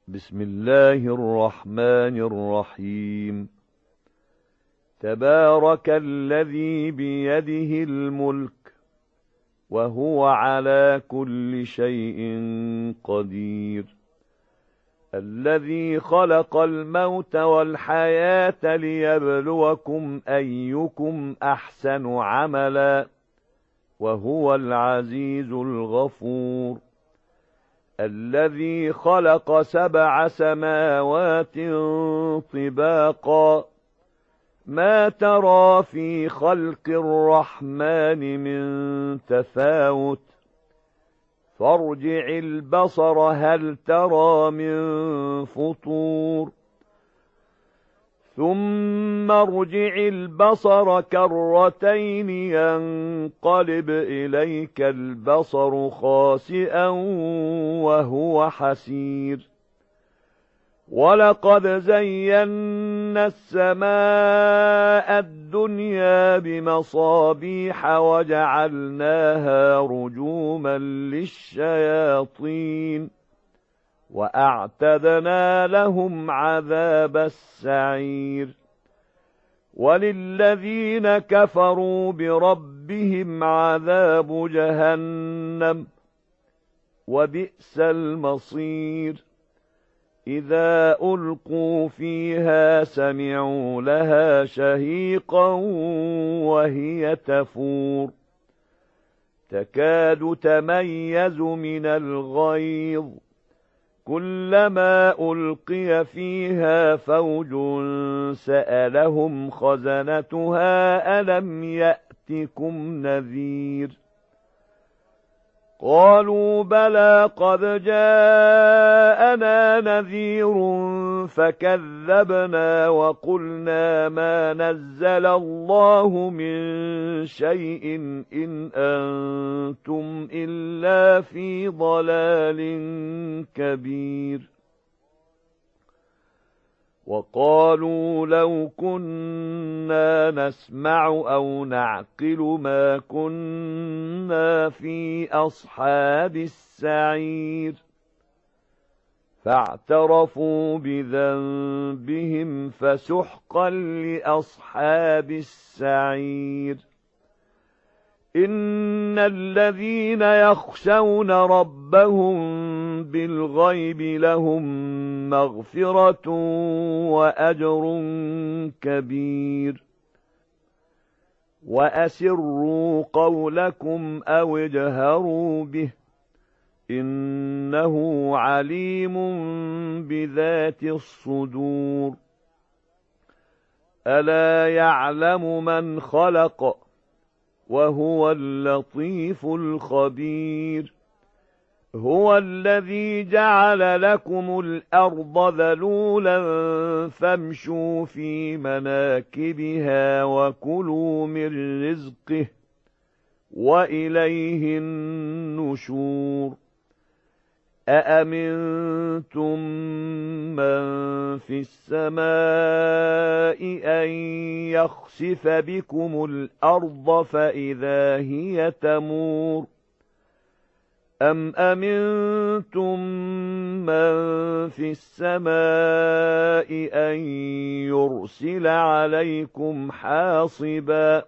بسم الله الرحمن الرحيم. تبارك الذي بيده الملك وهو على كل شيء قدير، الذي خلق الموت والحياة ليبلوكم أيكم أحسن عملا وهو العزيز الغفور، الذي خلق 7 سماوات طباقا ما ترى في خلق الرحمن من تفاوت فارجع البصر هل ترى من فطور ثم ارجع البصر كرتين ينقلب إليك البصر خاسئا وهو حسير، ولقد زينا السماء الدنيا بمصابيح وجعلناها رجوما للشياطين وأعتدنا لهم عذاب السعير، وللذين كفروا بربهم عذاب جهنم وبئس المصير، إذا ألقوا فيها سمعوا لها شهيقا وهي تفور تكاد تميز من الغيظ، كلما ألقي فيها فوج سألهم خزنتها ألم يأتكم نذير، قالوا بلى قد جاءنا نذير فكذبنا وقلنا ما نزل الله من شيء إن أنتم إلا في ضلال كبير، وقالوا لو كنا نسمع أو نعقل ما كنا في أصحاب السعير، فاعترفوا بذنبهم فسحقا لأصحاب السعير، إن الذين يخشون ربهم بالغيب لهم مغفرة وأجر كبير، وأسروا قولكم أو اجهروا به إنه عليم بذات الصدور، ألا يعلم من خلق وهو اللطيف الخبير، هو الذي جعل لكم الأرض ذلولا فامشوا في مناكبها وكلوا من رزقه وإليه النشور، أأمنتم من في السماء أن يخسف بكم الأرض فإذا هي تمور، أم أمنتم من في السماء أن يرسل عليكم حاصبا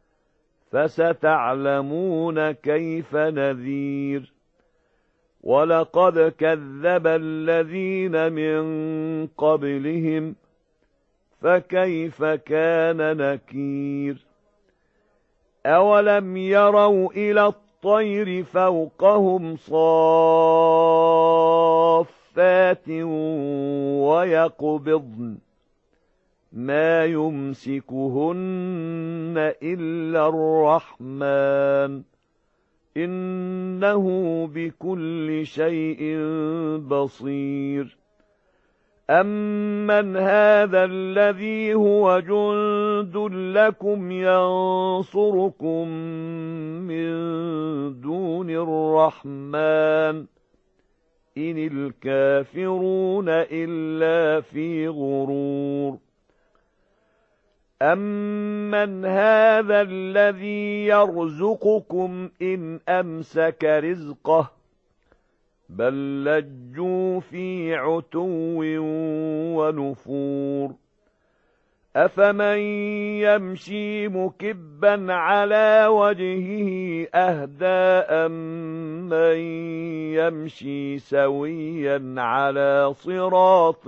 فستعلمون كيف نذير، ولقد كذب الذين من قبلهم فكيف كان نكير، أولم يروا إلى الطير فوقهم صافات ويقبضن ما يمسكهن إلا الرحمن إنه بكل شيء بصير، أمن هذا الذي هو جند لكم ينصركم من دون الرحمن إن الكافرون إلا في غرور، أَمَّنْ هَذَا الَّذِي يَرْزُقُكُمْ إِنْ أَمْسَكَ رِزْقَهُ بل لجوا في عتو ونفور أفمن يمشي مكبا على وجهه أهدى أمن يمشي سويا على صراط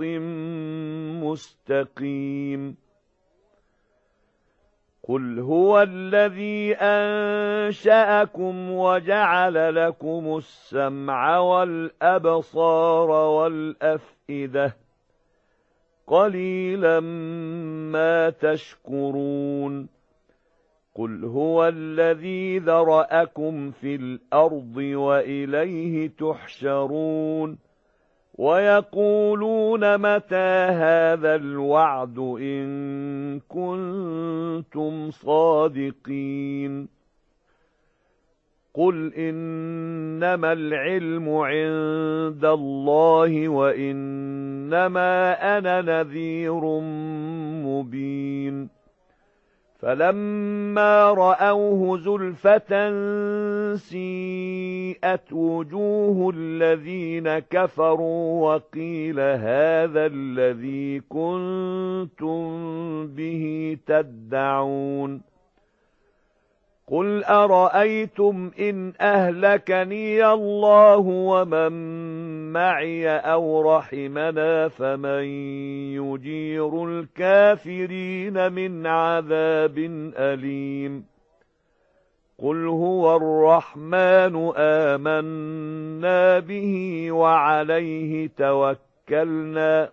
مستقيم قل هو الذي أنشأكم وجعل لكم السمع والأبصار والأفئدة قليلا ما تشكرون قل هو الذي ذرأكم في الأرض وإليه تحشرون ويقولون متى هذا الوعد إن كنتم صادقين قل إنما العلم عند الله وإنما أنا نذير مبين فلما رأوه زلفة سيئت وجوه الذين كفروا وقيل هذا الذي كنتم به تدعون قل أرأيتم إن أهلكني الله ومن معي أو رحمنا فمن يجير الكافرين من عذاب أليم قل هو الرحمن آمنا به وعليه توكلنا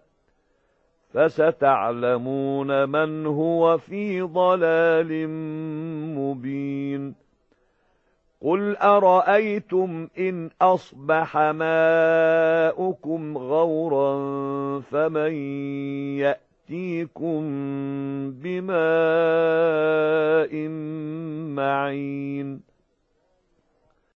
فستعلمون من هو في ضلال مبين قل أرأيتم إن أصبح ماؤكم غورا فمن يأتيكم بماء معين